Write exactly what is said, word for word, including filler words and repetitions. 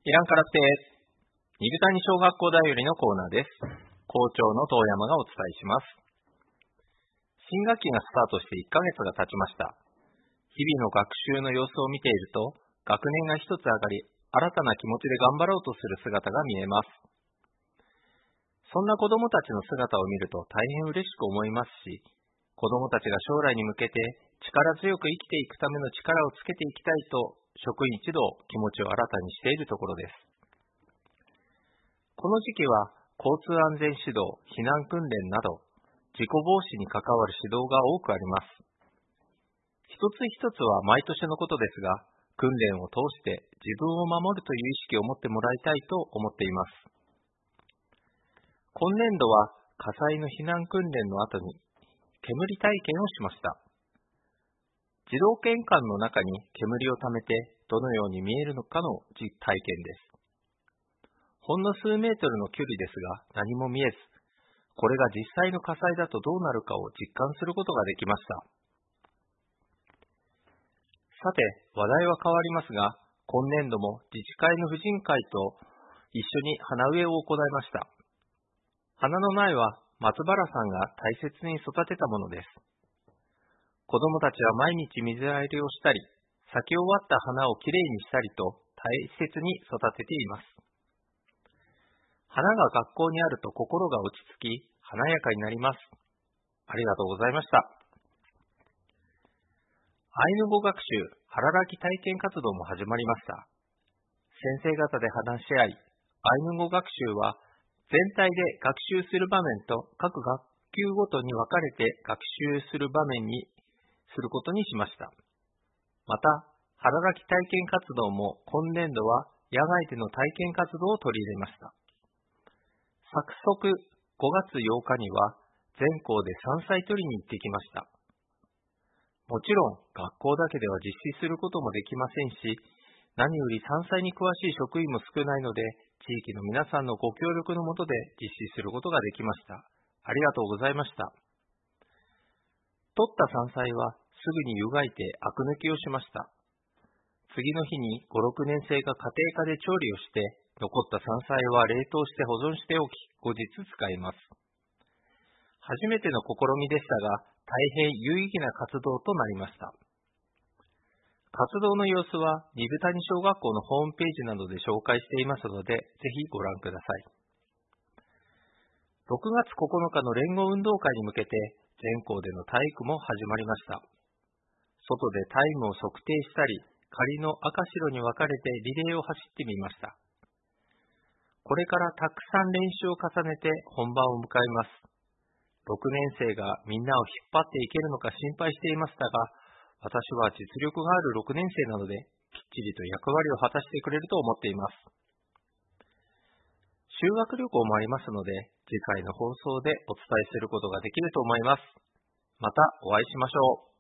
いらんからって、二部谷小学校だよりのコーナーです。校長の遠山がお伝えします。新学期がスタートしていっかげつが経ちました。日々の学習の様子を見ていると、学年が一つ上がり、新たな気持ちで頑張ろうとする姿が見えます。そんな子供たちの姿を見ると大変嬉しく思いますし、子供たちが将来に向けて力強く生きていくための力をつけていきたいと、職員一同気持ちを新たにしているところです。この時期は交通安全指導、避難訓練など事故防止に関わる指導が多くあります。一つ一つは毎年のことですが、訓練を通して自分を守るという意識を持ってもらいたいと思っています。今年度は火災の避難訓練の後に煙体験をしました。自動玄関の中に煙を溜めてどのように見えるのかの実体験です。ほんの数メートルの距離ですが何も見えず、これが実際の火災だとどうなるかを実感することができました。さて、話題は変わりますが、今年度も自治会の婦人会と一緒に花植えを行いました。花の苗は松原さんが大切に育てたものです。子供たちは毎日水やりをしたり、咲き終わった花をきれいにしたりと大切に育てています。花が学校にあると心が落ち着き、華やかになります。ありがとうございました。アイヌ語学習、腹らき体験活動も始まりました。先生方で話し合い、アイヌ語学習は全体で学習する場面と各学級ごとに分かれて学習する場面にすることにしました。また、腹らき体験活動も今年度は野外での体験活動を取り入れました。早速ごがつようかには全校で山菜採りに行ってきました。もちろん学校だけでは実施することもできませんし、何より山菜に詳しい職員も少ないので、地域の皆さんのご協力のもとで実施することができました。ありがとうございました。取った山菜はすぐに湯がいてアク抜きをしました。次の日にご、ろくねん生が家庭科で調理をして、残った山菜は冷凍して保存しておき、後日使います。初めての試みでしたが、大変有意義な活動となりました。活動の様子は、二部谷小学校のホームページなどで紹介していますので、ぜひご覧ください。ろくがつここのかの連合運動会に向けて、全校での体育も始まりました。外でタイムを測定したり、仮の赤白に分かれてリレーを走ってみました。これからたくさん練習を重ねて本番を迎えます。ろくねん生がみんなを引っ張っていけるのか心配していましたが、私は実力があるろくねん生なので、きっちりと役割を果たしてくれると思っています。修学旅行もありますので、次回の放送でお伝えすることができると思います。またお会いしましょう。